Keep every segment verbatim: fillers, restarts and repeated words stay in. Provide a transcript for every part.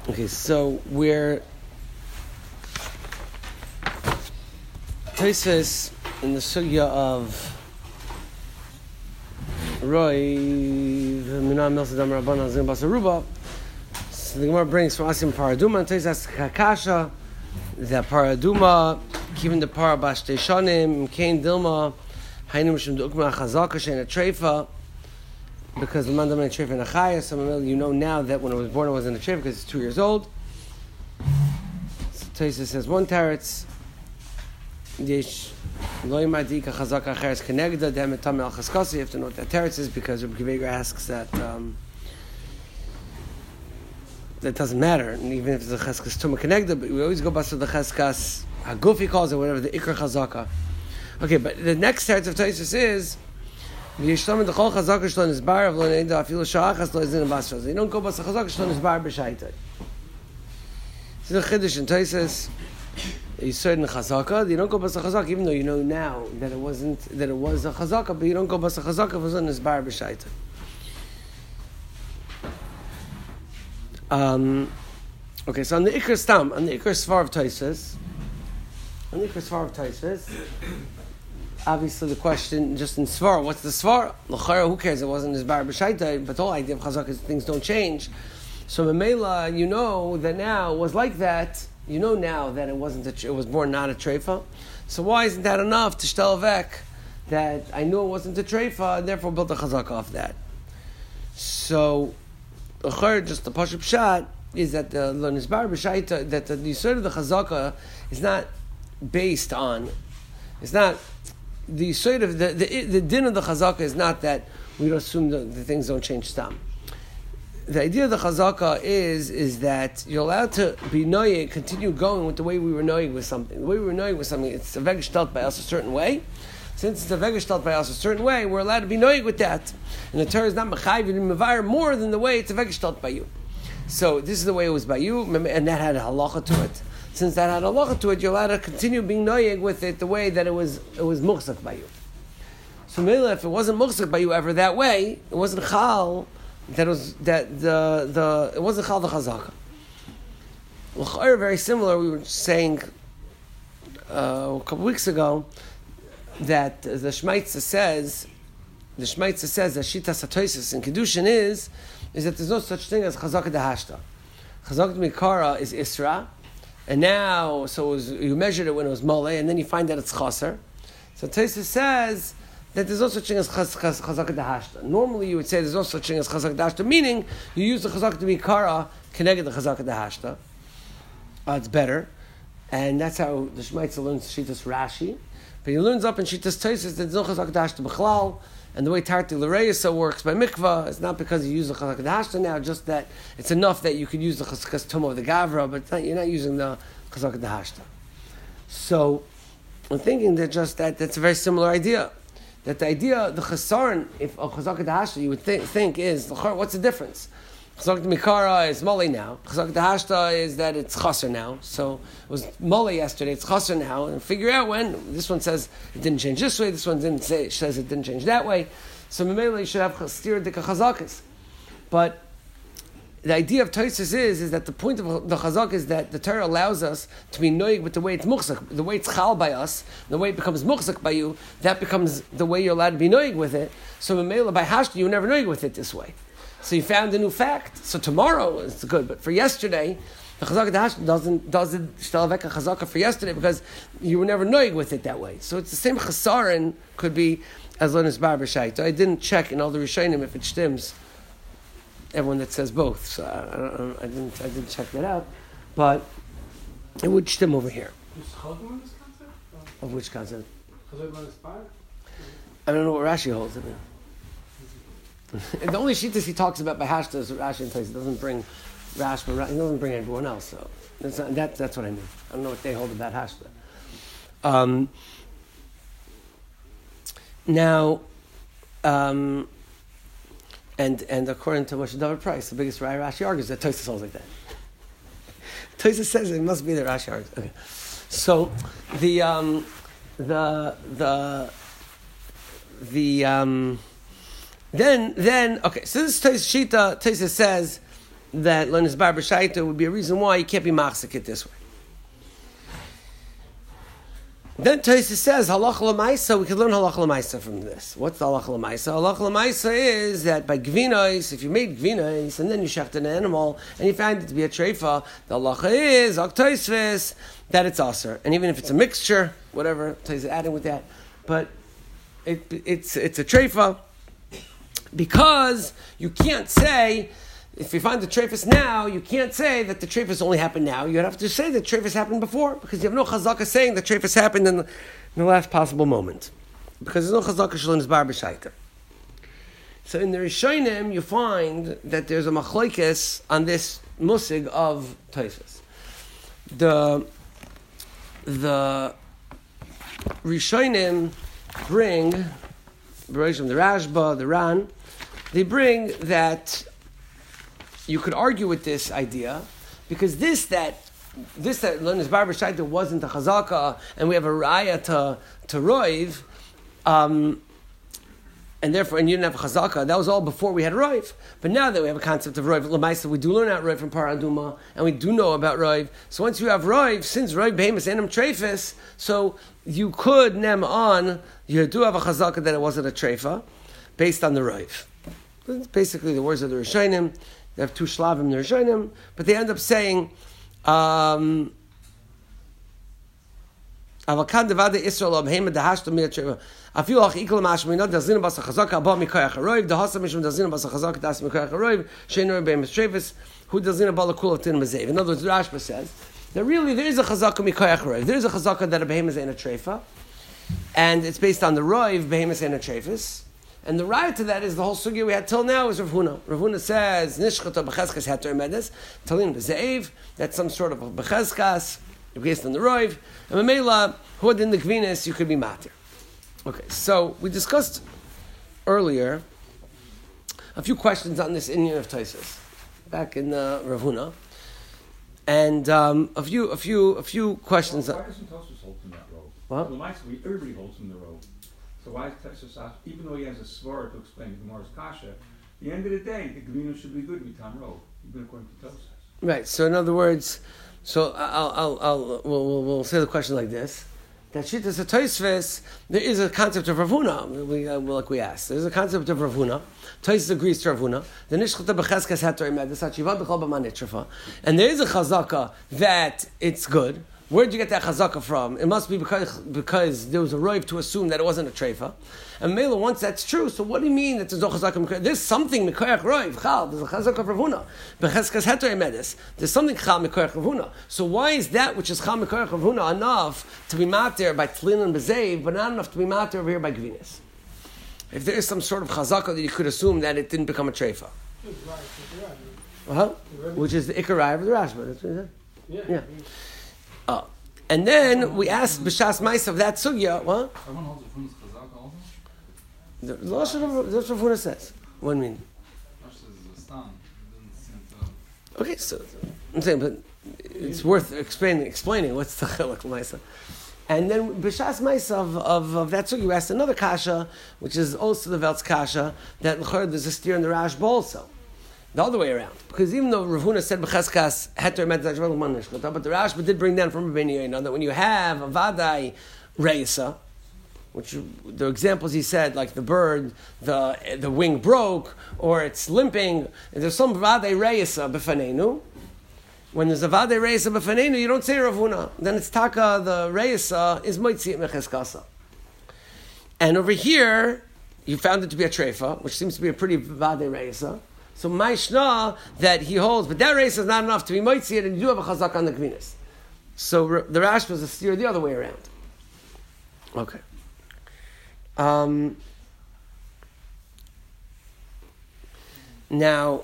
Okay, so we're Tosfos in the sugya of Roy Minam Melsadam Rabban Azim Basaruba. So the Gemara brings from Asim Paraduma and Tosfos Kakasha that Paraduma given the Par Bashte Shanim Kain Dilma Hainim Shim Dukma Chazaka Shein Treifa. Because the man doesn't have a treif in a chaya, so you know now that when it was born it wasn't a treif because it's two years old. So Tosfos says one teretz yesh lo yimadika chazaka acheres kenegda dem etam al chaskasi. You have to know what that teretz is because Rabbi Akiva asks that um, that doesn't matter, and even if it's a cheskas tuma kenegda, but we always go back to the cheskas hagufi calls it, whatever the ikar chazaka. Okay, but the next teretz of Tosfos is. You don't go bas chazaka shlon is bar b'shaitai. This is a chiddush in Tosfos. You said in chazaka, you don't go bas chazaka, even though you know now that it wasn't that it was a chazaka, but you don't go bas chazaka if it was in bar b'shaitai. Um, okay, so on the ikar stam, on the ikar svar of Tosfos, on the ikar svar of Tosfos. Obviously, the question just in Svar, what's the Svar? L'chara, who cares? It wasn't his bar b'shaitai, but the whole idea of chazaka is things don't change. So Memela, you know that now it was like that. You know now that it wasn't. A, it was born not a treifa. So why isn't that enough to shtel vek that I knew it wasn't a treifa and therefore built a chazaka off that? So l'chara, just the pashup pshat is that the his bar b'shaitai, that the yisod of the chazaka is not based on. It's not. The sort of the, the the din of the chazaka is not that we don't assume that the things don't change stam. The idea of the chazaka is is that you're allowed to be noyeg, continue going with the way we were noyeg with something. The way we were noyeg with something, it's a vegeshtalt by us a certain way. Since it's a vegeshtalt by us a certain way, we're allowed to be noyeg with that. And the Torah is not mechayiv and mevayer more than the way it's a vegeshtalt by you. So this is the way it was by you, and that had a halacha to it. Since that had a halacha to it, you're allowed to continue being noyeg with it the way that it was it was muchzak by you. So Mila, if it wasn't muchzak by you ever that way, it wasn't chal that it was that the the it wasn't chal the chazaka. L'chayr, very similar. We were saying uh, a couple weeks ago that the Shmaitza says the Shmaitza says that Shitas HaTosfos in Kedushin is is that there's no such thing as chazaka dehashta. Chazaka mikara is isra. And now, so it was, you measured it when it was mole, and then you find that it's chaser. So Tosfos says that there's no such thing as chazaka dehashta. Normally, you would say there's no such thing as chazaka dehashta, meaning you use the chazaka to be kara connected the chazaka dehashta. Uh, it's better, and that's how the Shmaitza learns Shitas Rashi. But he learns up in Shitas Tosfos that there's no chazaka dehashta b'chlal. And the way Tarti L'Reisa works by mikvah, it's not because you use the chazaka dehashta now, just that it's enough that you could use the chazaka tumah of the gavra, but it's not, you're not using the chazaka dehashta. So I'm thinking that just that that's a very similar idea. That the idea, the chasaron, if a chazaka dehashta, you would think, think is, what's the difference? Chazaka mikara is mole now. Chazaka dehashta is that it's chaser now. So it was mole yesterday, it's chaser now. And figure out when. This one says it didn't change this way, this one didn't say it says it didn't change that way. So Memela you should have steer dika chazakas. But the idea of Tosfos is, is that the point of the chazak is that the Torah allows us to be noyeg with the way it's muchzak, the way it's chal by us, the way it becomes muchzak by you, that becomes the way you're allowed to be noyeg with it. So Memela by hashta you never noyeg with it this way. So you found a new fact. So tomorrow it's good, but for yesterday, the chazaka dehashta doesn't doesn't shtel vek a chazaka for yesterday because you were never noyeg with it that way. So it's the same chasaron could be as long as bar b'shait. So I didn't check in all the rishonim if it stems. Everyone that says both, so I, I, don't, I didn't I didn't check that out, but it would stem over here. Is chazak in this concept? Of which concept? Chazak minus bar? I don't know what Rashi holds. I mean. The only shittas he talks about by hashta is Rashi and Tosfos. He doesn't bring Rash, but he doesn't bring everyone else. So that's not, that, that's what I mean. I don't know what they hold about hashta. Um, now, um, and and according to Moshe David Price, the biggest Rai Rashi argues that Tosfos holds like that. Tosfos says it must be that Rashi argues. Okay, so the um, the the the um. Then, then, okay. So this Tosfos Shita, Tosfos says that Lenisbar B'Shaita would be a reason why you can't be machzik it this way. Then Tosfos says halacha l'maisa. We can learn halacha l'maisa from this. What's the halacha l'maisa? Halacha l'maisa is that by gvinos, if you made gvinos and then you shechted an animal and you find it to be a treifa, the halacha is Tosfos that it's aser. And even if it's a mixture, whatever Tosfos adding with that, but it, it's it's a treifa because you can't say. If you find the treifas now, you can't say that the treifas only happened now. You have to say that treifas happened before, because you have no chazaka saying that treifas happened in the, in the last possible moment. Because there's no chazaka shalom bar b'shaita. So in the Rishonim, you find that there's a machlokes on this musig of treifas. The, the Rishonim bring, the Rashba, the Ran, they bring that you could argue with this idea, because this that this that Lenis Barber Shaita wasn't a chazaka, and we have a raya to to roiv, um, and therefore, and you didn't have a chazaka. That was all before we had roiv. But now that we have a concept of roiv, lemaisa, we do learn out roiv from Paraduma, and we do know about roiv. So once you have roiv, since roiv behemoth enem treifis, so you could nem on. You do have a chazaka that it wasn't a treifa, based on the roiv. That's basically the words of the Rishonim. They have two shlavim in the Rishonim, but they end up saying, um, "Avakan devade Israel abheim dehashto mi'atreva. Afilu ach ikol mashmi not dazina basa chazaka abba mikayach haroiv dehasa mishum dazina basa chazaka das mikayach haroiv sheinu beim trevis who dazina bala kul tin mazev." In other words, Rashba says that really there is a chazaka mikayach haroiv. There is a chazaka that a behemoth is in a treifa, and it's based on the roiv behemoth in a treifis. And the right to that is the whole sugya we had till now is Rav Huna. Rav Huna says nishchata b'cheskas heter medes talin b'zeiv. That's some sort of a b'cheskas based on the roiv. And Mamela who in the gvinis you could be matir. Okay, so we discussed earlier a few questions on this Indian of Tosfos back in uh, Rav Huna, and um, a few a few a few questions. Well, why doesn't Tosfos hold from that row? What? Well, everybody holds from the row. So why is Tosfos, even though he has a svara to explain Gemara's kasha, at the end of the day, the Gevino should be good with Tam Rov, even according to Tosfos. Right. So in other words, so I'll, I'll, I'll we'll, we'll, we'll say the question like this: that Shittas Tosfos, there is a concept of Rav Huna. We uh, like we asked. There's a concept of Rav Huna. Tosfos agrees to Rav Huna. The nishchata b'cheskas hator imed v'sachivad b'chol b'man nitrafa, and there is a chazaka that it's good. Where did you get that chazaka from? It must be because because there was a roiv to assume that it wasn't a treifa. And Mela, once that's true, so what do you mean that there's no chazaka? There's something mikoyach roiv chal. There's a chazaka of Rav Huna. Becheskas heter emedes. There's something chal mikoyach Rav Huna. So why is that which is chal mikoyach Rav Huna enough to be matir by tlin and bezev, but not enough to be matir over here by gvinis? If there is some sort of chazaka that you could assume that it didn't become a treifa, uh-huh. Which is the ikar of the Rashba. That's what he said. Yeah. yeah. Oh. And then we asked B'shas Ma'is of that sugya. What? Everyone holds Rav Huna's chazaka also? The Lashon of that's what Rav Huna says. What do you mean? Rash says it's a stam. It doesn't seem to. Okay, so I'm saying, but it's worth explaining. Explaining what's the chelak Ma'isa. And then B'shas Ma'is of, of, of that sugya, we asked another kasha, which is also the Velt's kasha, that there's a steer in the Rashba also. The other way around, because even though Rav Huna said b'cheskas heter metzach man nishchata, but the Rashba did bring down from Rabbeinu Yoina that when you have a vadai reisa, which the examples he said, like the bird, the the wing broke or it's limping, and there's some vadai reisa b'fanenu. When there's a vadai reisa b'fanenu, you don't say Rav Huna. Then it's taka the reisa is moitzi mecheskasa. And over here, you found it to be a treifa, which seems to be a pretty vadai reisa. So Maishna that he holds, but that race is not enough to be moitzir, and you do have a chazak on the gvinis. So the Rash was a steer the other way around. Okay. Um, now,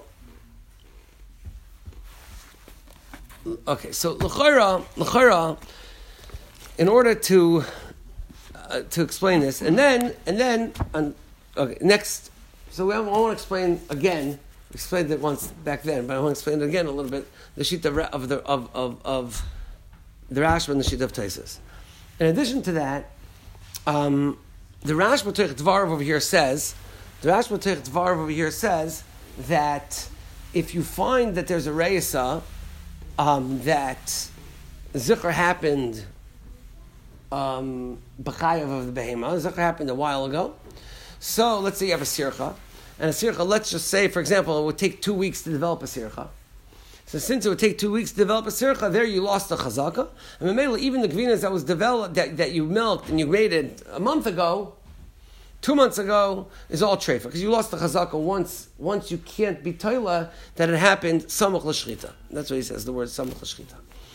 okay. So l'chora, l'chora, in order to uh, to explain this, and then and then um, okay, next. So we want to explain again. We explained it once back then, but I want to explain it again a little bit. The sheet of of the of of, of the Rashba and the sheet of Tosfos. In addition to that, um, the Rashba Teich Dvarav over here says the Rashba Teich Dvarav over here says that if you find that there's a reisa um, that zikr happened um, b'chayav of the behema, zikr happened a while ago. So let's say you have a sircha, and a sircha, let's just say, for example, it would take two weeks to develop a sircha. So since it would take two weeks to develop a sircha, there you lost the chazaka. And Mamela, even the gvinas that was developed, that, that you milked and you graded a month ago, two months ago, is all treifa, because you lost the chazaka once. Once you can't be toila that it happened samuch l'shchita. That's what he says, the word samuch l'shchita.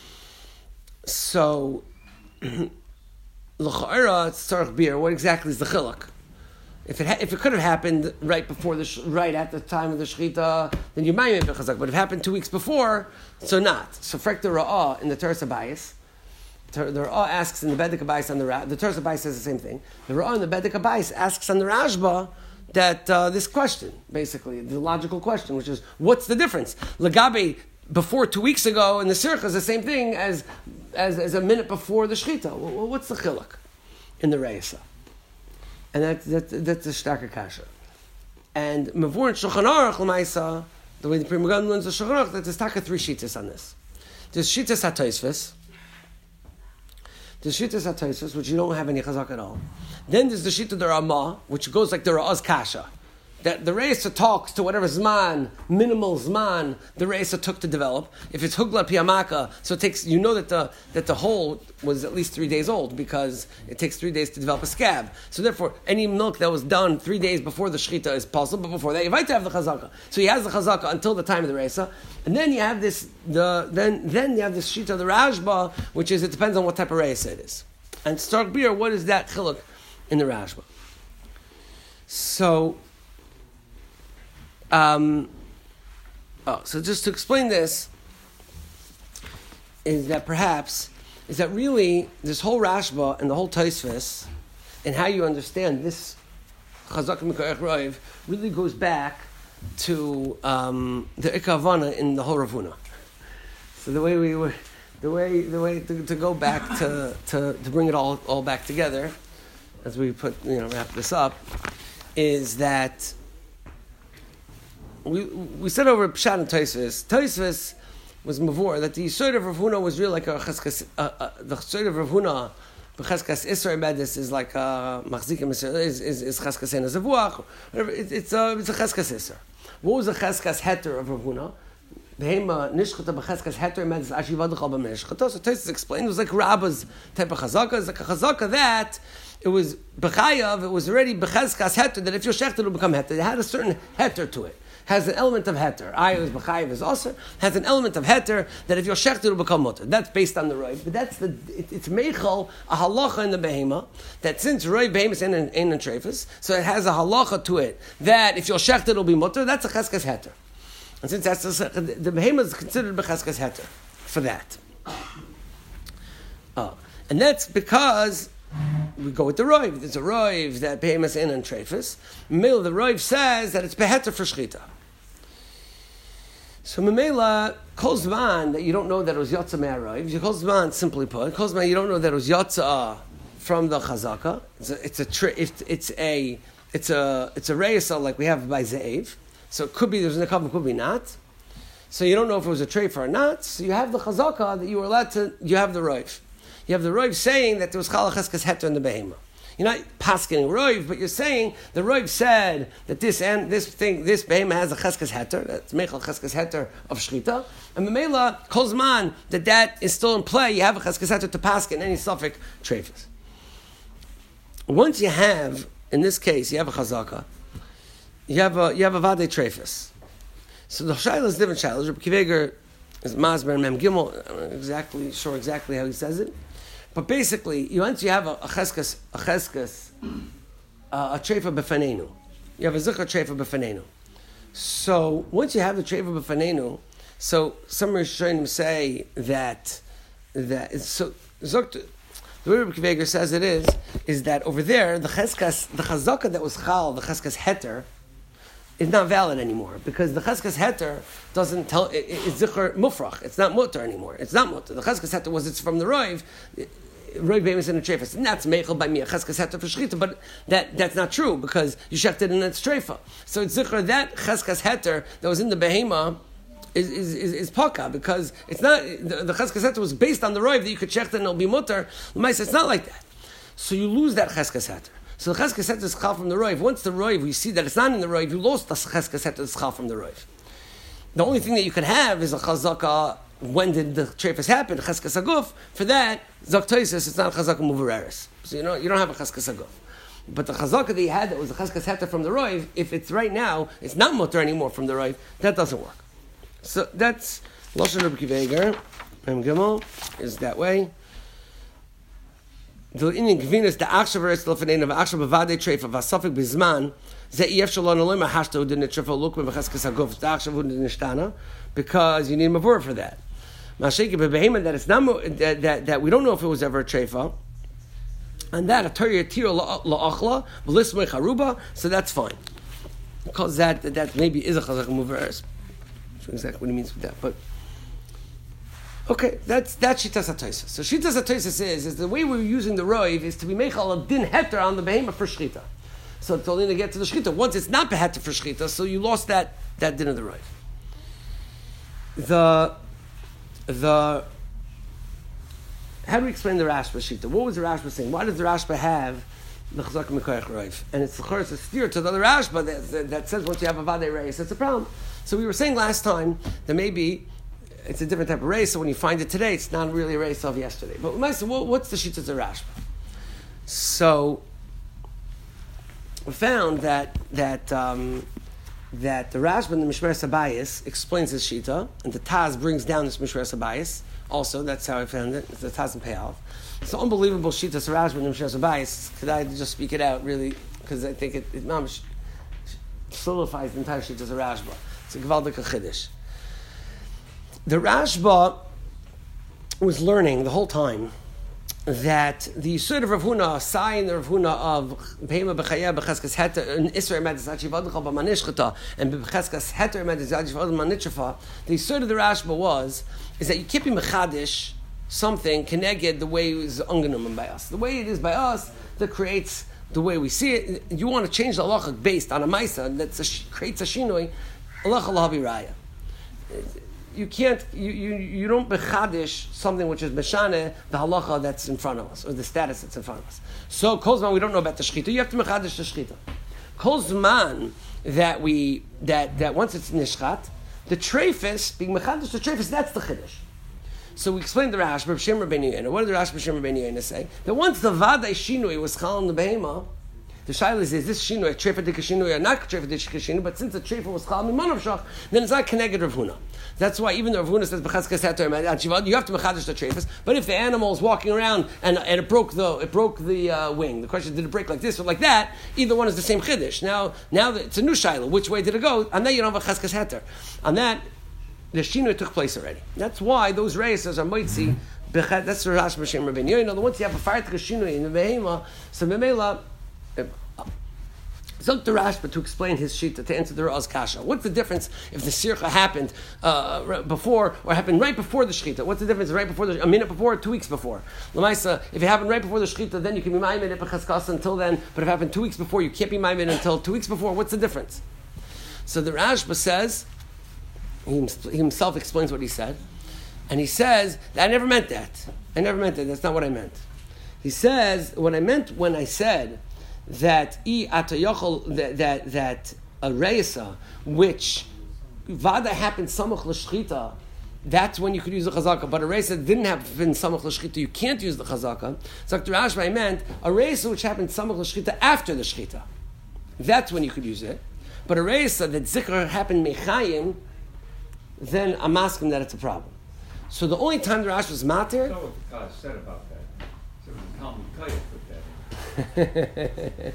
So, l'cha'ira tzarich bir. What exactly is the chiluk? If it ha- if it could have happened right before the sh- right at the time of the shechita, then you might make a chazak. But if it happened two weeks before, so not. So frek the ra'ah in the Teres Habayis, the ra'ah asks in the Bedek Habayis on the Ra- the Teres Habayis says the same thing. The ra'ah in the Bedek Habayis asks on the Rashba that uh, this question, basically the logical question, which is what's the difference? Lagabe before two weeks ago in the sircha is the same thing as as, as a minute before the shechita. Well, what's the chiluk in the reisa? And that, that, that's a starker kasha. And Mavur and Shulchan Aruch, l'maisa, the way the Pri Megadim learns the Shulchan Aruch, that there's taka three shitas on this. There's shitas hatoisvis. There's shitas hatoisvis, which you don't have any chazak at all. Then there's the shita the Ramah, which goes like the Ra'ah's kasha. That the Reisa talks to whatever zman, minimal zman, the Reisa took to develop. If it's hugla piyamaka, so it takes, you know that the that the whole was at least three days old because it takes three days to develop a scab. So therefore, any milk that was done three days before the shechita is possible, but before that, you have to have the chazaka. So he has the chazaka until the time of the Reisa, and then you have this the then then you have this shita of the Rashba, which is it depends on what type of Reisa it is. And stark beer, what is that chiluk in the Rashba? So. Um, oh, so just to explain this, is that perhaps, is that really this whole Rashba and the whole Tosfos, and how you understand this Chazak Mikoach Roiv, really goes back to um, the Ikavana in the whole Ravuna. So the way we were, the way the way to, to go back to, to to bring it all all back together, as we put you know wrap this up, is that. We we said over Pshat and Tosfos. Tosfos was mavur that the Yisod of Rav Huna was really like a cheskas. Uh, uh, the Yisod of Rav Huna, b'cheskas Isra Medis is like a machzikim Isra is is is cheskas en azavuach. It, it's a it's a cheskas Isra. What was the cheskas heter of Rav Huna? Behema nishchata b'cheskas heter Medis ashivadachal b'meshchata. So Tosfos explained it was like Rabba's type of chazaka. It's like a chazaka that. It was b'chayav. It was already b'cheskas heter that if you're shechter it will become heter. It had a certain heter to it. Has an element of heter. Ayah is b'chayiv is also has an element of heter that if you're shechter will become mutter. That's based on the roiv, but that's the it, it's meichel a halacha in the behema that since roiv behema is in an treifus, so it has a halacha to it that if you're shechter it will be mutter. That's a cheskas heter, and since that's a, the behema is considered b'cheskas heter for that. Oh, and that's because. We go with the roiv. There's a roiv that behemoth in and treifus. Memela, the roiv says that it's beheter for shchita. So memela, kol zman that you don't know that it was yotza me'aroiv. You kol zman, simply put, kol zman you don't know that it was yotza from the chazaka. It's a it's a tri- it's, it's a it's a it's a reisa like we have by zeiv. So it could be there's an akav, could be not. So you don't know if it was a treifa or not. So you have the chazaka that you were allowed to. You have the roiv. You have the Roiv saying that there was Chalacheskas Heter in the Behema. You're not paskening Roiv, but you're saying the Roiv said that this and this thing, this Behema has a Cheskas Heter, that's Mechal Cheskas Heter of Shchita, and Memela Kolzman that that is still in play. You have a Cheskas Heter to pasken any suffix treifus. Once you have, in this case, you have a Chazaka, you have a you have a Vade treifus. So the Shaila is different Shaila. Rabbi Kiveger is Masber and Mem Gimel. I'm not exactly sure exactly how he says it. But basically, you once you have a, a cheskas, a cheskas, uh, a treifa b'fanenu, you have a zikr treifa b'fanenu. So once you have the treifa b'fanenu, so some Rishonim say that that it's so zokt. The way Rabbi Kiveger says it is is that over there the cheskas, the chazaka that was chal, the cheskas heter, is not valid anymore because the cheskas heter doesn't tell it, it, it's zikr mufrach. It's not mutter anymore. It's not mutter. The cheskas heter was it's from the roiv. Roiv bemis in a treifas, and that's meichel by me a cheskas heter for shchita, but that that's not true because you shechted in its treifa. So it's zikr that cheskas heter that was in the behema is is is, is paka because it's not the, the cheskes heter was based on the roiv that you could check that and it'll be mutter. It's not like that. So you lose that cheskes heter. So the cheskes heter is chal from the roiv. Once the roiv, we see that it's not in the roiv, you lost the cheskes heter is chal from the roiv. The only thing that you could have is a chazaka. When did the treifas happen? Cheskes aguf. For that, zok toises, it's not a chazaka muvereres. So you know you don't have a cheskes aguf. But the chazaka that you had that was a cheskes heter from the roiv, if it's right now, it's not mutter anymore from the roiv. That doesn't work. So that's Lashon Reb Akiva Eiger. Mem Gimel is that way. The in Gvinus the Achshav Eretz Lefnein of Achshav Bavadei Treifa Vasafik Bizman Ze Ef Shalon Olim Hashto Din Treifa Lukme Becheskes Haguf the Achshav Hun Nishtana because you need a mavur for that. Mashake Bebehema that it's not that, that that we don't know if it was ever a Treifa. And that a Torah Tira La'achla V'Lismei Charuba, so that's fine because that that maybe is a Chazak Muveres. Exactly what he means with that, but okay, that's that's Shitas HaTosfos. So Shitas HaTosfos is is the way we're using the roiv is to be meichal a din heter on the behema for shchita. So it's only to get to the shchita. Once it's not beheter for shchita, so you lost that that din of the roiv. The the how do we explain the Rashba shita? What was the Rashba saying? Why does the Rashba have the chazak mikoyach roiv? And it's the it's a steer to the other Rashba that, that says once you have a vadei reis, it's a problem. So we were saying last time that maybe it's a different type of race, so when you find it today, it's not really a race of yesterday. But we might say, well, what's the Shita of Rashba? So we found that that um, that the Rashba in the Mishmeres Habayis explains his Shita, and the Taz brings down this Mishmeres Habayis. Also, that's how I found it. It's the Taz and Payoff. It's an unbelievable Shita of Rashba in the Mishmeres Habayis. Could I just speak it out, really? Because I think it, it mamish solidifies the entire Shita of Rashba. It's a Gvaldik Chiddush. The Rashba was learning the whole time that the Yisur of Rav Huna, sign the Rav Huna of Behema B'chaya B'cheskes Heter and Isra Emed Zachiv Adchal B'manishchata and B'cheskes Heter Emed Zachiv Adchal B'manishchafa. The Yisur of the Rashba was is that you can't be mechadish something connected the way it is ungenum by us. The way it is by us that creates the way we see it. You want to change the halacha based on a ma'isa that creates a shinoi. Allah Allah Raya. You can't, you, you, you don't bechadish something which is beshane, the halacha that's in front of us, or the status that's in front of us. So, kol zman, we don't know about the shechita, you have to mechadish the shechita. Kol zman, that we, that, that once it's nishchat, the treifis, being mechadish the treifis, that's the chiddush. So we explained the Rash, Reb Shimon Rabbeinu Yoina. What did the Rash Reb Shimon Rabbeinu Yoina say? That once the vadai shinui was chal in the behema, the shaila is, is this shinui, a treifa dika shinui, or not treifa dika shinui, but since the treifa was chal in Manav Shach, then it's not connected Rav Huna. That's why even though Rav Huna says b'cheskes heter, you have to mechadish the treifas. But if the animal is walking around and, and it broke the it broke the uh, wing, the question is, did it break like this or like that? Either one is the same chiddush. Now, now it's a new shaila. Which way did it go? On that you don't have a cheskes heter. On that, the shinui took place already. That's why those races are moitzi. That's the Rash B'Shem Rabbeinu Yoina. Once you have a fire shinui in the behema, so memela. So the Rashba to explain his shita to answer the Ra'az Kasha. What's the difference if the sircha happened uh, before or happened right before the shechita? What's the difference right before the, a minute before or two weeks before? Lamaisa, if it happened right before the shechita, then you can be maimed at b'chaskasa until then. But if it happened two weeks before, you can't be maimed until two weeks before. What's the difference? So the Rashba says, he himself explains what he said, and he says that I never meant that. I never meant that. That's not what I meant. He says what I meant when I said that i atayochol that that that a reisa which vada happened samach l'shchita, that's when you could use the chazaka. But a reisa didn't happen samach l'shchita, you can't use the chazaka. So Doctor Rashba, I meant a reisa which happened samach l'shchita after the shchita. That's when you could use it. But a reisa that zikr happened mechayim, then I'm asking that it's a problem. So the only time the Rashba was matir. So what the Kaz said about that. So the Talmud Kayach put that. It's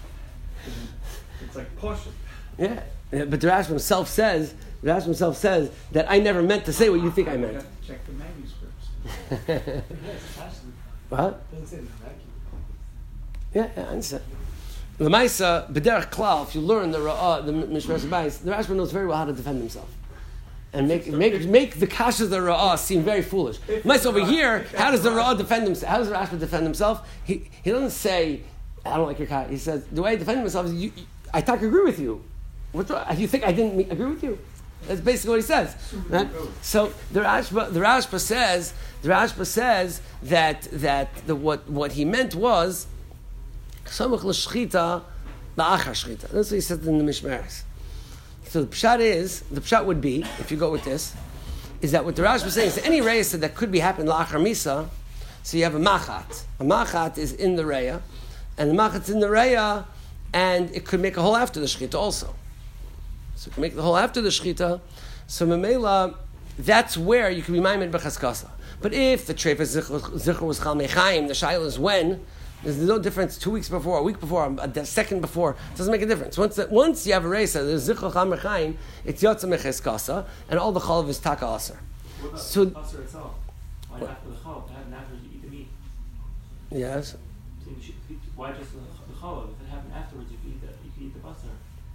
like Porsche. Yeah. yeah, but the Rashba himself says, the Rashba himself says that I never meant to say what you think I meant. You have to check the manuscripts. What? Doesn't say in the vacuum. Yeah, yeah, I understand. The Maisa, B'derech Klal, if you learn the Ra'ah, the Mishmeres Habayis, the Rashba knows very well how to defend himself. And make make make the kashas of the Ra'ah seem very foolish. Nice over here, how does the Ra'ah defend himself? How does the Rashba defend himself? He he doesn't say, I don't like your kash. He says, the way I defend myself is, you, you, I talk agree with you. What's wrong? You think I didn't agree with you? That's basically what he says. Right? So the Rashba, the Rashba says, the Rashba says that that the, what what he meant was samuch l'shchita la'achar shchita. That's what he said in the Mishmeres. So the pshat is, the pshat would be, if you go with this, is that what the Rashba is saying is that any reya that could be happening la'achar misa. So you have a machat. A machat is in the reya, and the machat's in the reya, and it could make a hole after the shchita also. So you can make the whole after the shechita. So memela, that's where you can be maimed b'chaskasa. But if the treif zichur was chal mechaim, the shaila is when. There's no difference. Two weeks before, a week before, a second before, it doesn't make a difference. Once the, once you have a reisa, there's zichur chal mechaim, it's yotza mechaskasa, and all the chalav is taka aser. What about So, the aser itself? Why what? after the chalav? What happened after you eat the meat? Yes. So you should, why just the, the chalav? If it happened afterwards, you can eat the you can eat the basar.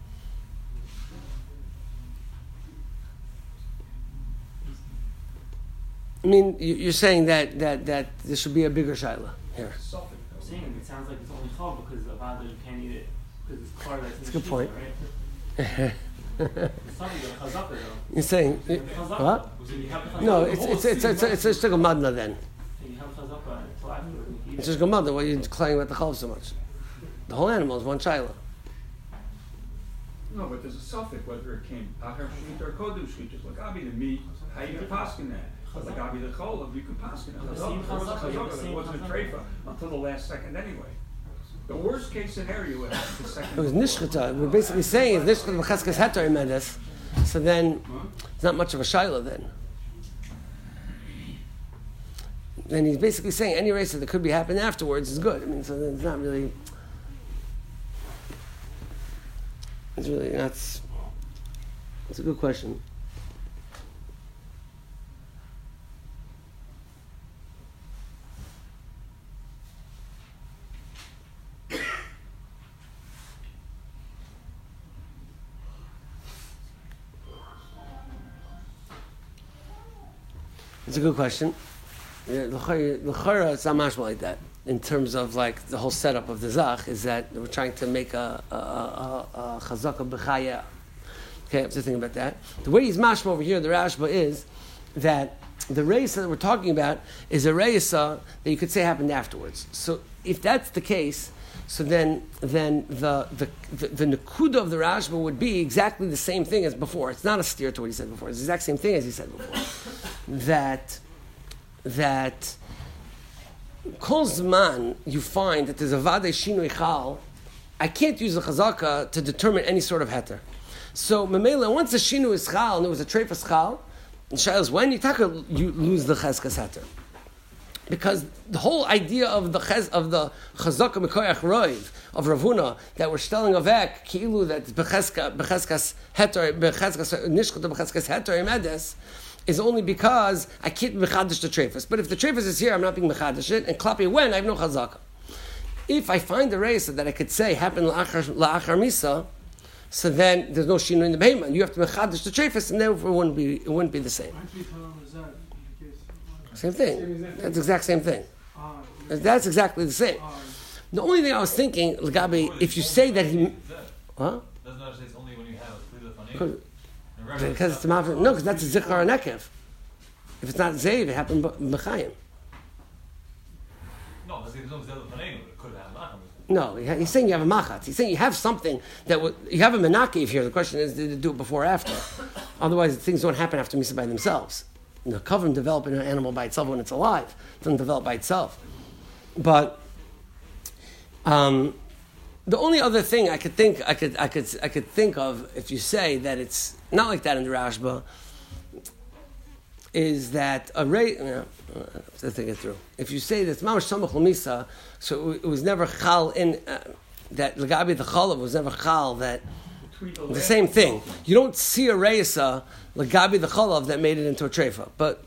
I mean, you- you're saying that that that there should be a bigger shaila here. Suffolk, I'm though. saying it sounds like it's only chalav because of avada you can't eat it because it's clear that's in That's a the good point. shita, right? It's something you have chazaka though. You're saying You have chazaka. what? So you have chazaka. No, it's it's it's it's it's just a madna then. And you have chazaka until afterwards and you eat It's it. just a madna. Why are you declaring about the chalav so much? The whole animal is one shaila. No, but there's a suffix whether it came achar shchita or kodem shchita. Like Abi the meat, how you can paskin that? But like Abi the cholav, you can paskin it. The same There wasn't chazaka, you have the chazaka, there same wasn't a chazaka. treifa until the last second anyway. The worst case scenario would happen the second. It was nishchata. We're basically saying if nishchata b'cheskas heter imedes, so then it's not much of a shaila then. Then he's basically saying any race that could be happening afterwards is good. I mean, so then it's not really. It's really that's. It's a good question. It's a good question. Yeah, l'chara, it's not mashma like that. In terms of like the whole setup of the zach, is that we're trying to make a a, a, a chazaka b'chaya. Okay, I have to think about that. The way he's mashma over here, the Rashba, is that the reisa that we're talking about is a reisa that you could say happened afterwards. So if that's the case, so then then the the the, the nekuda of the Rashba would be exactly the same thing as before. It's not a steer to what he said before. It's the exact same thing as he said before. that that kol zman you find that there's a vade shinui chal, I can't use the chazaka to determine any sort of heter. So memela, once the shinu is chal and there was a treifas chal, and shaylas when you taka you lose the cheskas heter, because the whole idea of the ches of the chazaka mekoyach roiv of Ravuna that we're telling avek kilu that becheska becheskas heter becheskas nishchot becheskas heter imedes is only because I can't mechadish the treifas. But if the treifas is here, I'm not being mechadish it, and klapi when I have no chazaka. If I find a race that I could say happened la'achar la'achar misa, so then there's no shinu in the behema. You have to mechadish the treifas, and then it wouldn't be it wouldn't be the same. Same thing. That's the exact same thing. That's exactly the same. The only thing I was thinking, Lagabi, if you say that he, huh? Doesn't matter say it's only when you have a clear Because it's a mafia. No, because that's a zichar nekev. If it's not zeiv, it happened b'chayim. No, there's no zeal of it could have not. No, he's saying you have a machat. He's saying you have something that would, you have a menakev here. The question is, did it do it before or after? Otherwise, things don't happen after misa by themselves. The kavim develop in an animal by itself when it's alive. It doesn't develop by itself. But um, the only other thing I could think, I could, I could, I could think of, if you say that it's not like that in the Rashba, is that a ray. You know, let's think it through. If you say that it's mamash samach l'misa, so it was never chal in uh, that legabi the chalav was never chal that the same thing. You don't see a reisa legabi the chalav that made it into a treifa, but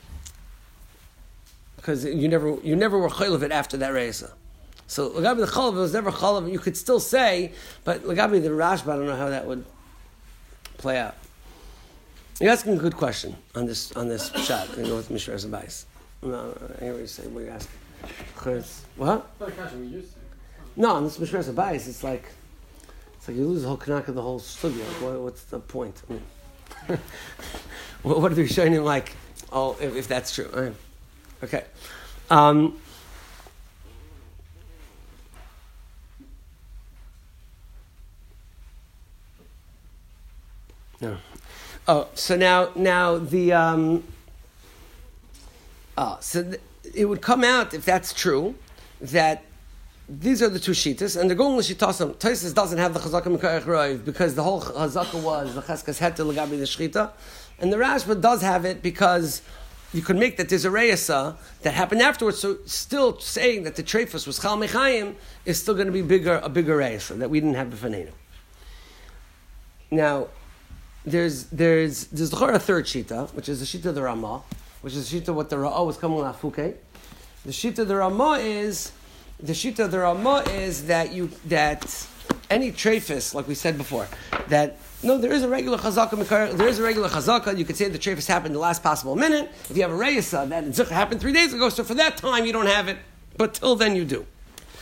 because you never you never were chayil of it after that reisa. So legabi the chalav was never chalav. You could still say, but legabi the Rashba, I don't know how that would play out. You're asking a good question on this on this shot. I go with Mishra's advice. No, I hear what you say. What are you asking? Because what? No, on this Mishra's advice, it's like it's like you lose the whole kanak of the whole sugya. Like, what, what's the point? I mean, what, what are the Rishonim like? Oh, if, if that's true. Right. Okay. Um, no. Oh, so now, now the um, oh, so th- it would come out if that's true that these are the two shitas, and they're going with shitasam. Tosfos doesn't have the chazaka mikoyach roiv because the whole chazaka was the cheskes heter legabi the shchita, and the Rashba does have it because you could make that there's a reyasa that happened afterwards. So still saying that the treifus was chal mechayim is still going to be bigger, a bigger reyasa that we didn't have b'faneinu. Now, there's there's there's a third shita, which is the shita of the Ramah, which is the shita what the Ra'ah was coming on Afuke. The shita of the Ramah is the shita of the Ramah is that you that any treifus, like we said before, that no, there is a regular chazaka. There is a regular chazaka. You could say the treifus happened in the last possible minute. If you have a reyasa that it happened three days ago, so for that time you don't have it, but till then you do.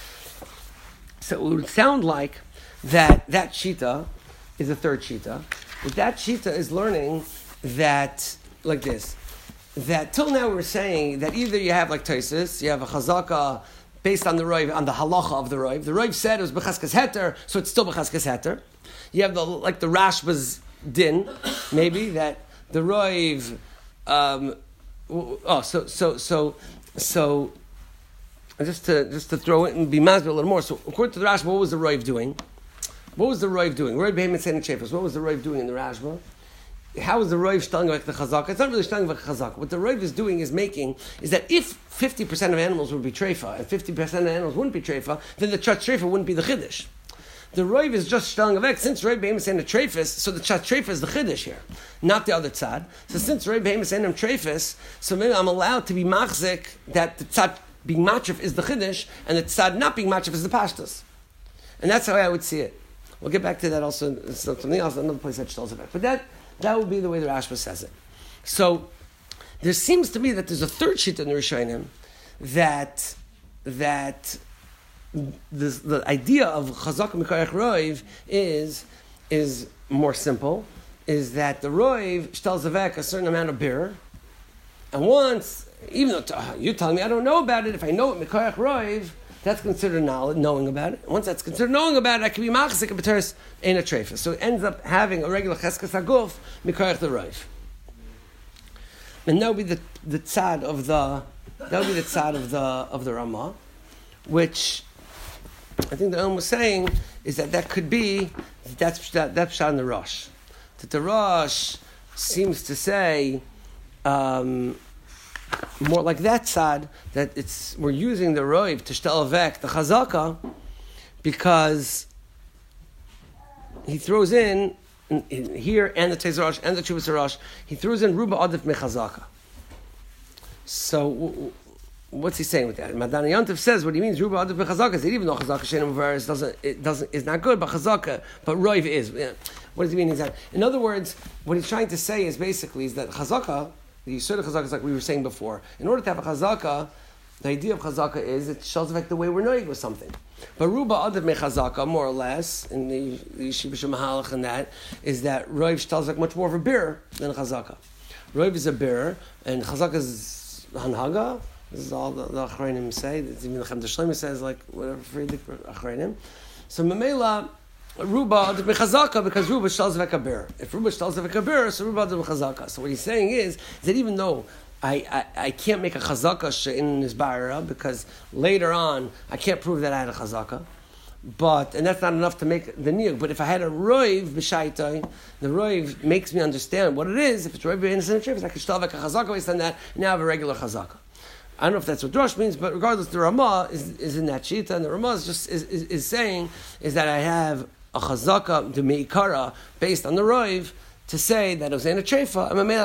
So it would sound like that that shita is a third shita. But that shita is learning that like this. That till now we're saying that either you have like Tosfos, you have a chazaka based on the roiv, on the halacha of the roiv. The roiv said it was b'chaskes heter, so it's still b'chaskes heter. You have the like the Rashba's din, maybe that the roiv. Um, oh, so so so so. Just to just to throw it and be masbir a little more. So according to the Rashba, what was the roiv doing? What was the roiv doing? Roiv behemoth and shefes. What was the roiv doing in the Rashba? How is the roiv shtelling like the chazaka? It's not really shtelling like the chazaka. What the roiv is doing is making is that if fifty percent of animals would be treifa and fifty percent of animals wouldn't be treifa, then the chat treifa wouldn't be the chiddush. The roiv is just shtelling avek. Since roiv behemoth and the treifas, so the chat treifa is the chiddush here, not the other tzad. So since roiv behemoth and treifas, so maybe I'm allowed to be machzik that the tzad being matrif is the chiddush and the tzad not being matrif is the pashtus, and that's how I would see it. We'll get back to that also. It's something else, another place that shtells avek, but that. That would be the way the Rashba says it. So there seems to me that there's a third shit in the Rishonim that that this, the idea of chazaka mikoyach roiv is is more simple. Is that the roiv shtells avek a certain amount of beer, and once, even though uh, you're telling me I don't know about it, if I know it mikoyach roiv, that's considered knowledge, knowing about it. Once that's considered knowing about it, I can be machzik a b'teres ein a treifus. So it ends up having a regular cheskes haguf mikoyach the roiv. And that would be the the tzad of the that would be the tzad of the of the Ramah, which I think the Elm was saying is that that could be that's that that's pshat in the Rosh. That the Rosh seems to say. Um, More like that side, that it's we're using the roiv to shtel avek the chazaka, because he throws in, in, in here and the Tezrosh and the Chuvas Rosh, he throws in ruba adif mechazaka. So w- w- what's he saying with that? Madani Yontif says what he means ruba adif mechazaka is that even though chazaka shenim avaris doesn't it doesn't is not good, but chazaka but roiv is. What does he mean? Is that in other words, what he's trying to say is basically is that chazaka. The Yisod of Chazaka is like we were saying before. In order to have a Chazaka, the idea of Chazaka is it shows affect the way we're knowing with something. But Ruba Adav Me Chazaka, more or less, in the, the Yeshiva Shemahalach and that, is that Roiv tells like much more of a beer than Chazaka. Roiv is a beer, and Chazaka is Hanhaga. This is all the, the Achreinim say. It's even the Chem Shlomo says, like, whatever, Friedrich Achreinim. So Mamela, Ruba Adav Me Chazaka, because Ruba tells like a beer. If Ruba tells like a beer, so Ruba Adav Me Chazaka. So what he's saying is, is that even though I, I, I can't make a chazaka she'in nisbara because later on I can't prove that I had a chazaka, but and that's not enough to make the niyuk. But if I had a roiv b'shaitai, the roiv makes me understand what it is. If it's roiv b'insan trifus, I can shtal like a chazaka based on that. And now I have a regular chazaka. I don't know if that's what Drosh means, but regardless, the Ramah is, is in that shita, and the Ramah is just is, is, is saying is that I have a chazaka the meikara based on the roiv. To say that it was in a treifa,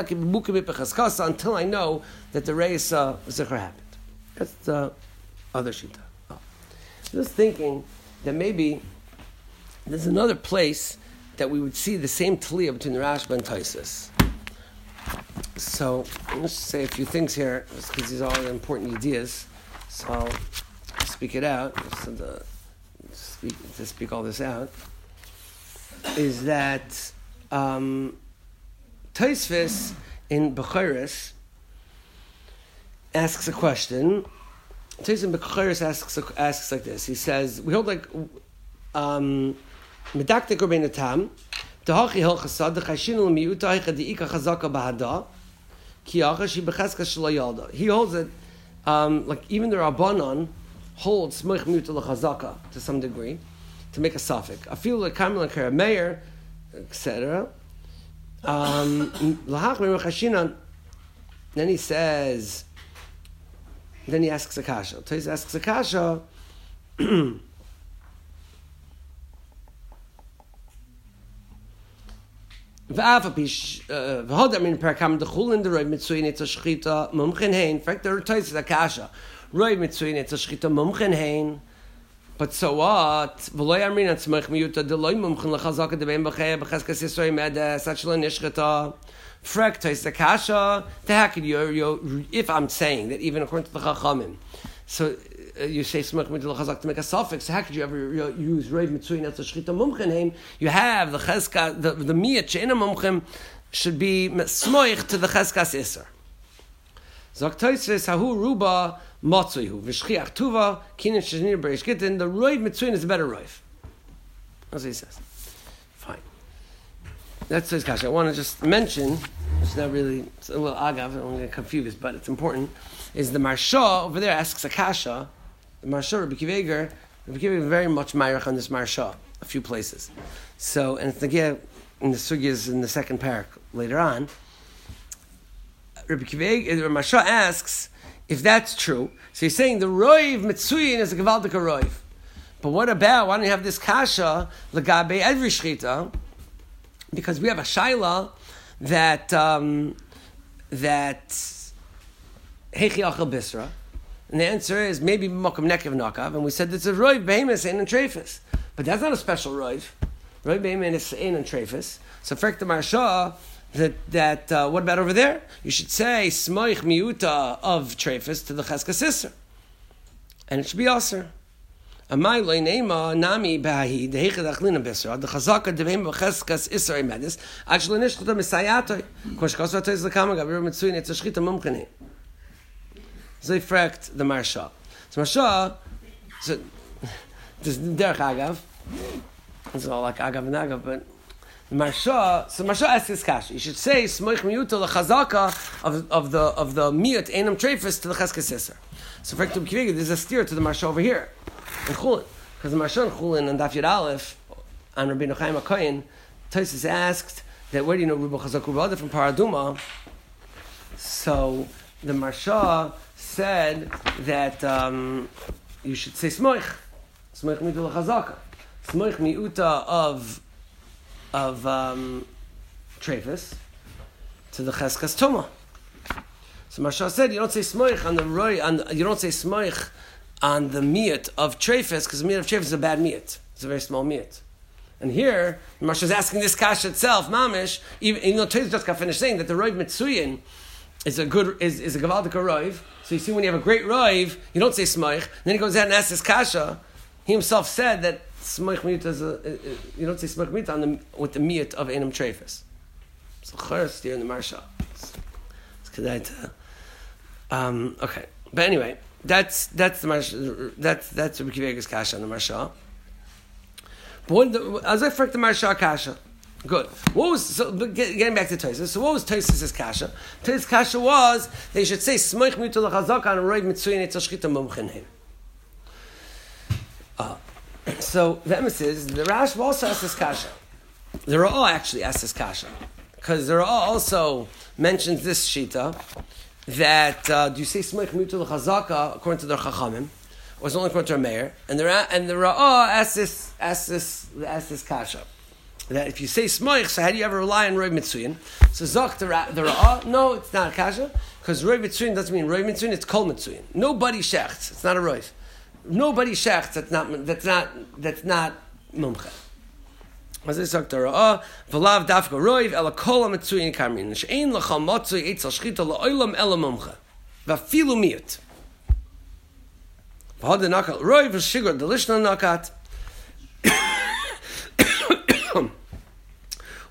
until I know that the reis uh, zikr happened. That's the other shita. Oh. Just thinking that maybe there's another place that we would see the same tliya between the Rashba and Tosfos. So I'm just say a few things here because these are all important ideas. So I'll speak it out. So to speak, to speak all this out is that. Um, Tosfos in Bechoros asks a question. Tosfos in Bechoros asks asks like this. He says, we hold like um medaktik Rabbeinu Tam, Dehachi Hilchasad, Dechashinu L'miuta Heicha Deika Chazaka Bahada, Ki Achashi Bechaska Shelo Yalda. He holds it, um, like even the Rabbanon holds Smoich Miuta L'Chazaka to some degree, to make a suffix. I feel like Kamil Kara Meir, et cetera. Um, then he says, then he asks a kasha. He asks a kasha. V'afa pish v'hodam in perkam dechul in the roiv mitzuyin etz shchita mumchen hein. In fact, there are times that kasha roiv mitzuyin etz shchita mumchen hein. But so what? V'loy amrin at smach miyuta deloy mumchen lechazaka debeim b'chei b'cheskas yisroy medes achshla nishchita. Frek tais the kasha. If I'm saying that even according to the chachamim, so uh, you say smach miyuta lechazaka to make a suffix, how could you ever you know, use roiv mitzuyin etz shchita mumchen hein? You have the cheska the the miyat she'ena mumchen should be smoich to the cheskas iser. Zok Tosfos hahu ruba matzuihu v'shchiach tuva kinin shenir b'reish gittin. The roiv mitzuyin is a better roiv. That's what he says. Fine. That's his kasha. I want to just mention, it's not really, it's a little agav, I don't want to get confused, but it's important, is the Marsha over there asks a kasha. The Marsha, Rabbi Akiva Eiger, Rabbi Akiva Eiger very much ma'arich on this Marsha, a few places. So, and it's again in the sugyas in the second parak later on. Rabbi Akiva Eiger, Marsha asks, if that's true, so he's saying the roiv mitzuyin is a gewaltika roiv. But what about, why don't you have this kasha, legabe every shchita? Because we have a shaila that, um, that, hechi achel bisra, and the answer is maybe mokum nekev nakav, and we said it's a roiv behemis ein and treifus. But that's not a special roiv. Roiv behemis ein and treifus. So frek the marsha, that, that uh, what about over there? You should say smoich miuta of treifus to the cheskas iser. And it should be aser. Amay loy neima nami bahi dehechad achlina besra the chazaka deveim b'cheskas iser imedis actually nishchota misayato koshkas v'atois lekama gavir mitzuyin etz shchita mumcheni. So he fracked the marsha. So marsha, so this derech agav. It's all like agav and agav, but the marsha. So marsha asks his kasha. You should say smoich miuta lechazaka of of the of the miyut einam treifus to the cheskas iser. So fracked Rabbi Akiva Eiger, there's a steer to the marsha over here. In Chulin, because the Marsha in Chulin and Daf Yud Aleph on Rabbi Chaim HaKohen, Tosfos asked that where do you know Ruba Chazak Ruba from Paraduma? So the Marsha said that um, you should say Smoich, Smoich miuta lechazaka, Smoich miuta of of um, treifus to the cheskas tuma. So Marsha said you don't say Smoich on the roy, on the, you don't say Smoich on the miyat of treifus, because the miyat of treifus is a bad miyat. It's a very small miyat. And here, the Marsha is asking this kasha itself, mamish, even, even though Tosfos just got finished saying that the roiv mitzuyin is a good, is, is a gavaldika roiv. So you see when you have a great roiv, you don't say smoich. Then he goes out and asks this kasha. He himself said that smoich miyut is a, you don't say smoich miyut on the, with the miyat of enam treifus. So chorus here in the Marsha. It's, it's kedai um, okay. But anyway, That's that's the Marsha, that's that's Rabbi Akiva Eiger's kasha on the Marsha. But when the, as I freaked the Marsha kasha, good. What was so getting back to Tosfos? So what was Tosfos' kasha? Tosfos' kasha was they should say smoich miuta lechazaka on roiv mitzuyin etz shchita mumchen hein. So the emphasis is the Rash also asked this kasha. The Ra'ah actually asked this kasha because the Ra'ah also mentions this shita. That uh, do you say smoich miuta lechazaka according to the chachamim, or is it only according to a mayor? And the and the Ra'ah asks this asks this asks this kasha that if you say smoich, so how do you ever rely on roiv mitzuyin? So zok the the Ra'ah, no, it's not a kasha because roiv mitzuyin doesn't mean roiv mitzuyin. It's kol mitzuyin. Nobody shechts. It's not a roiv. Nobody shechts. That's not that's not that's not mumcha. As I said, Torah, v'lav dafka roiv ela kol ha-mitzuyin karmin she'ein lecha matzui eitz al-shchita la'olam ela mumcha v'afilu miyut v'had nakat roiv v'shigur delishna nakat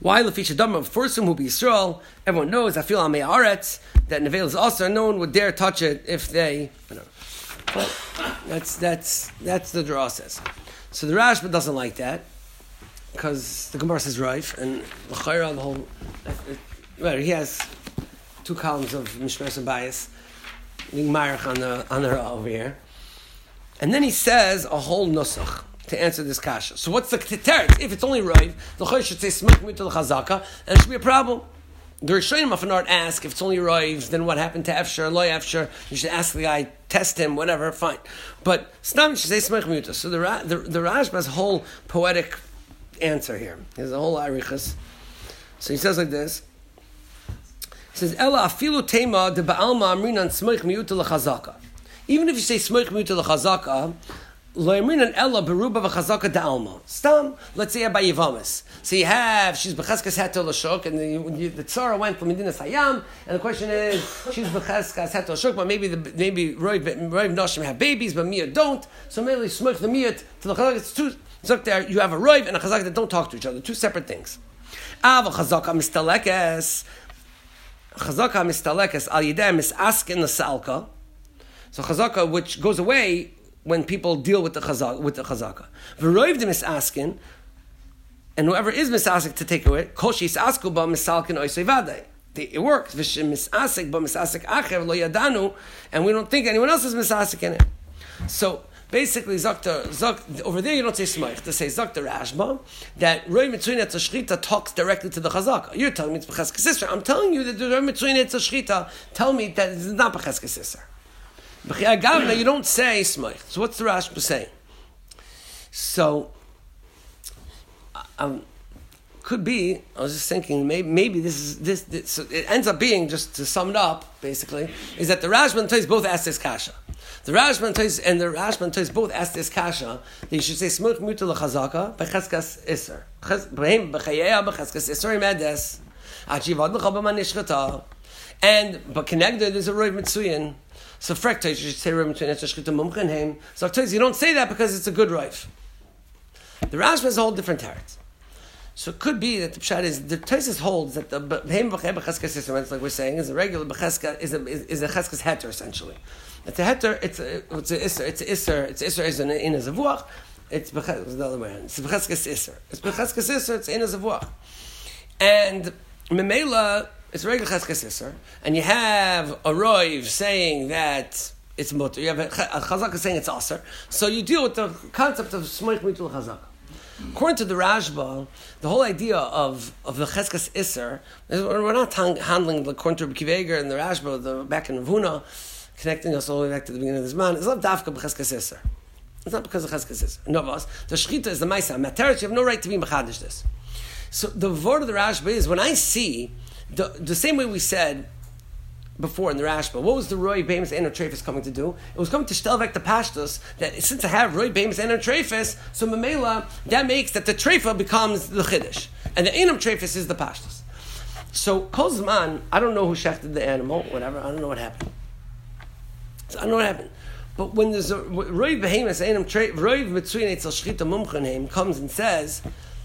Why Lefisha Dama of Fursim who be Yisrael? Everyone knows I feel on Me'aretz that Nevel is also no one would dare touch it if they. I don't know. But that's that's that's the draw says. So the Rashba doesn't like that because the Gemara says Raif and L'chayra the whole. Well, he has two columns of Mishmeres Abayis, being Marach on the on the over here, and then he says a whole nusach to answer this kasha. So what's the teretz? If it's only Raif, the L'chayra should say Smich Mitul Chazaka, and it should be a problem. The Rishonim of an art ask if it's only Rav, then what happened to Efshar, Lo Efshar? You should ask the guy, test him, whatever, fine. But Stam should say Smech Muta. So the the, the Rashba has a whole poetic answer here. He has a whole arichas. So he says like this. He says, Ela afilu tema de ba'alma amrinan Smech Muta lechazaka. Even if you say Smech Muta lechazaka, Lo amrinan ela beruba v'chazaka da'alma. Stam, let's say by Yivamis. So you have, she's b'cheskas hetel l'shuk, and the, the tzara went from Medinas Hayam, and the question is, she's b'cheskas hetel l'shuk, but maybe the, maybe Roiv Noshim have babies, but Miyat don't, so maybe smoke the Miyat to the chazaka. It's two, so there, you have a Roiv and a chazaka that don't talk to each other, two separate things. Av chazaka mistalekes, chazaka mistalekes, al yideh misaskin l'salka, so chazaka which goes away when people deal with the chazaka, with the chazaka. V'roiv de misaskin, and whoever is misasik to take away, koshi isasku ba misalkin oisevade. It works. V'shem misasik ba misasik acher lo yadanu, and we don't think anyone else is misasik in it. So basically, zakta zak over there you don't say smaich. To say zakta Rashba that roi mitzuin etzashchita talks directly to the chazaka. You're telling me it's b'cheskes isser. I'm telling you that the roi mitzuin etzashchita tell me that it's not b'cheskes isser. B'chiyah gavna you don't say smaich. So what's the Rashba saying? So. Um, could be. I was just thinking. Maybe, maybe this is this. this so it ends up being, just to sum it up, basically, is that the Rashba and Toys both asked this kasha. The Rashba and Toys and the Rashba and Toys both asked this kasha. That you should say smut muta lechazaka becheskas iser. Behem bechayeya becheskas iser imedes. Achivad lechaba manishchata. And but connected there's a roiv mitzuyin. So frek Toys you should say roiv mitzuyin etzashchita mumchenheim. So Toys you don't say that because it's a good roiv. The Rashba has a whole different teretz. So it could be that the pshat is the Tosfos holds that the behem b'chei b'cheskas isser, like we're saying, is a regular b'cheska is a is, is a cheskas heter essentially. It's a heter. It's a it's a isser. It's a isser. It's isser is in a zavuach. It's b'ches the other way. It's b'cheskas isser. It's b'cheskas isser. It's in a zavuach. And memela it's a regular cheskas isser, and you have a roiv saying that it's mutter. You have a, a chazaka saying it's aser. So you deal with the concept of smoich mitul chazaka. According to the Rashba, the whole idea of, of the Cheskas Isser, we're not hang, handling the according to Rebbe Akiva Eiger and the Rashba, the back in Ravuna, connecting us all the way back to the beginning of this man. It's not dafka b'Cheskas Isser. It's not because of Cheskas Isser. No, boss. The Shechita is the Maisa. Materis, you have no right to be Mechadish this. So the word of the Rashba is, when I see, the, the same way we said before in the Rashba, what was the Roy Bemis Eno Trefis coming to do? It was coming to Shtelvek the Pashtus, that since I have Roy Bemis Eno Trefis, so Mamela, that makes that the Trefa becomes the Chiddush. And the Enam Trefis is the Pashtus. So, Kol Zman, I don't know who shechted the animal, whatever, I don't know what happened. So I don't know what happened. But when there's a Roy Bemis Enam Trefis, Roy Mitzuyin Eitzel Shchita Mumchanim comes and says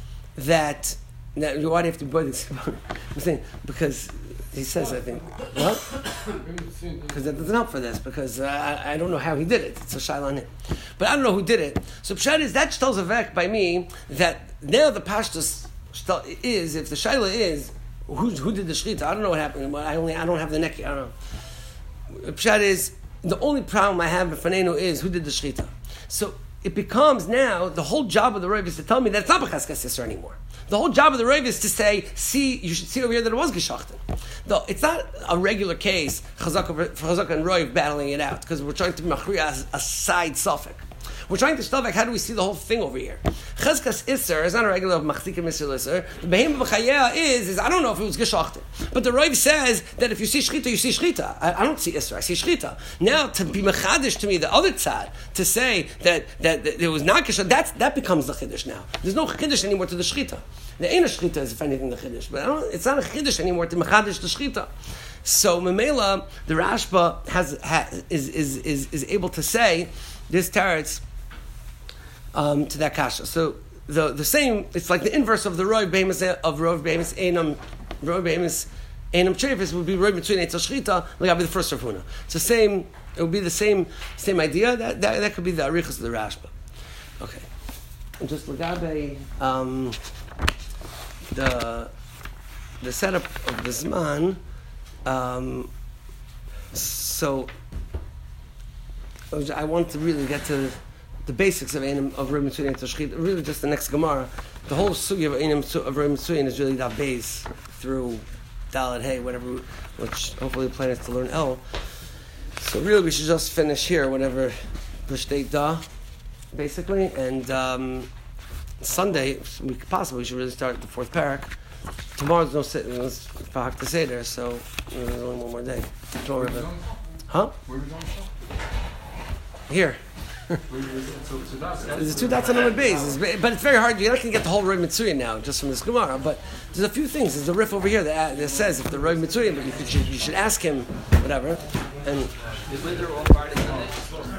that, now, why do you have to buy this? I'm saying, because he says, I think, what? Because that doesn't help for this, because uh, I, I don't know how he did it. It's a shaila on him. But I don't know who did it. So Pshat is, that shtel's a vek by me, that now the pashtus is, if the shaila is, who, who did the shchita? I don't know what happened. I only I don't have the neck, I don't know. Pshat is, the only problem I have with Fanenu is, who did the shchita? So it becomes now, the whole job of the Rav is to tell me that it's not b'cheskas isser anymore. The whole job of the Rav is to say, see, you should see over here that it was geschachten. Though it's not a regular case, Chazaka, Chazaka and Rav battling it out, because we're trying to machriya a side suffix. We're trying to stuff like, how do we see the whole thing over here? Cheskas Isser is not a regular Machzikim Isser Isser. The Behemah B'chayah is, is, I don't know if it was Geschachten. But the Rav says that if you see Shchita, you see Shchita. I, I don't see Isser, I see Shchita. Now, to be Mechadish to me, the other tzad, to say that, that, that it was not Geschachten, that's, that becomes the Chiddush now. There's no Chiddush anymore to the Shchita. The ain't a Shchita is, if anything, the Chiddush. But I don't, it's not a Chiddush anymore to Mechadish the Shchita. So, Memela, the Rashba has, has, is, is, is, is able to say, this teretz, Um, to that kasha. So the the same. It's like the inverse of the Rov Behemis of Rov Behemis Einam Rov Behemis Einam Treifus would be Rov between Eitz Shchita. Like be the first Rav Huna. It's the same. It would be the same same idea. That that, that could be the arichas of the Rashba. Okay, and just Lagabe um, the the setup of the Zman. Um, so I want to really get to the basics of Einam of Rov Mitzuyin Eitz Shchita. Really, just the next Gemara. The whole sugi of Einam of Rov Mitzuyin is really that base through Dalet Hey, whatever, which hopefully the plan is to learn El. So really, we should just finish here, whatever B'shtei Da, basically, and um, Sunday we could possibly we should really start the fourth parak. Tomorrow's no sit, it's Fahak to say there, so there's only one more day. Tomorrow, Where are we going? huh? Where are we going? Here. Where are we going? So, so that's, that's There's two dots on the base, but it's very hard. You're not going to get the whole Rov Mitzuyin now, just from this Gemara. But there's a few things. There's a riff over here that, that says if the Rov Mitzuyin, but you, could, you should ask him, whatever. And Is winter all Friday Sunday?